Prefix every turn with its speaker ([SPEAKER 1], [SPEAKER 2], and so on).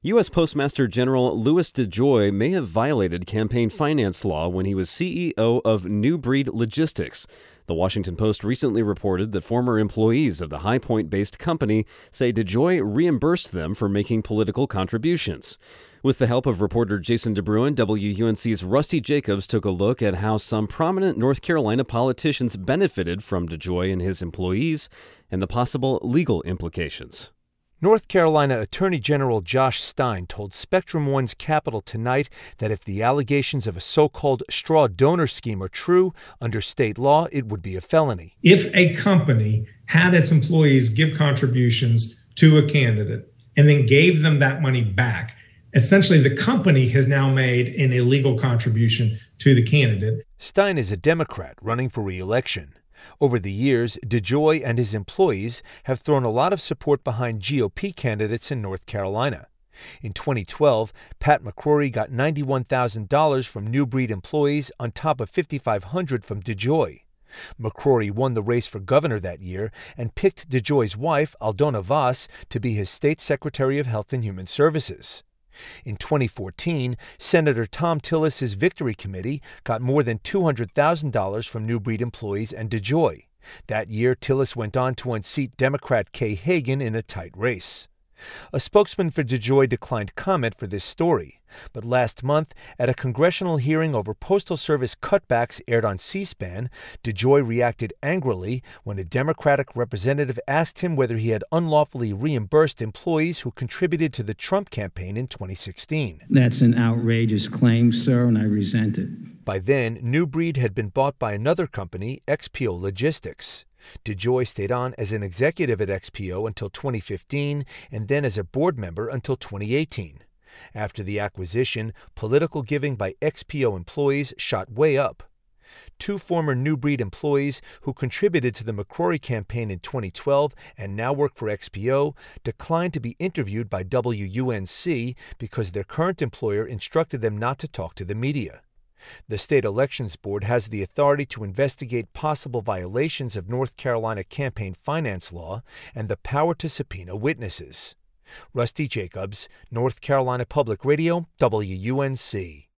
[SPEAKER 1] U.S. Postmaster General Louis DeJoy may have violated campaign finance law when he was CEO of New Breed Logistics. The Washington Post recently reported that former employees of the High Point-based company say DeJoy reimbursed them for making political contributions. With the help of reporter Jason DeBruin, WUNC's Rusty Jacobs took a look at how some prominent North Carolina politicians benefited from DeJoy and his employees and the possible legal implications.
[SPEAKER 2] North Carolina Attorney General Josh Stein told Spectrum One's Capital Tonight that if the allegations of a so-called straw donor scheme are true, under state law, it would be a felony.
[SPEAKER 3] If a company had its employees give contributions to a candidate and then gave them that money back, essentially the company has now made an illegal contribution to the candidate.
[SPEAKER 2] Stein is a Democrat running for re-election. Over the years, DeJoy and his employees have thrown a lot of support behind GOP candidates in North Carolina. In 2012, Pat McCrory got $91,000 from New Breed employees on top of $5,500 from DeJoy. McCrory won the race for governor that year and picked DeJoy's wife, Aldona Voss, to be his state secretary of Health and Human Services. In 2014, Senator Thom Tillis's Victory Committee got more than $200,000 from New Breed employees and DeJoy. That year, Tillis went on to unseat Democrat Kay Hagan in a tight race. A spokesman for DeJoy declined comment for this story. But last month, at a congressional hearing over Postal Service cutbacks aired on C-SPAN, DeJoy reacted angrily when a Democratic representative asked him whether he had unlawfully reimbursed employees who contributed to the Trump campaign in 2016.
[SPEAKER 4] That's an outrageous claim, sir, and I resent it.
[SPEAKER 2] By then, New Breed had been bought by another company, XPO Logistics. DeJoy stayed on as an executive at XPO until 2015 and then as a board member until 2018. After the acquisition, political giving by XPO employees shot way up. Two former New Breed employees who contributed to the McCrory campaign in 2012 and now work for XPO declined to be interviewed by WUNC because their current employer instructed them not to talk to the media. The State Elections Board has the authority to investigate possible violations of North Carolina campaign finance law and the power to subpoena witnesses. Rusty Jacobs, North Carolina Public Radio, WUNC.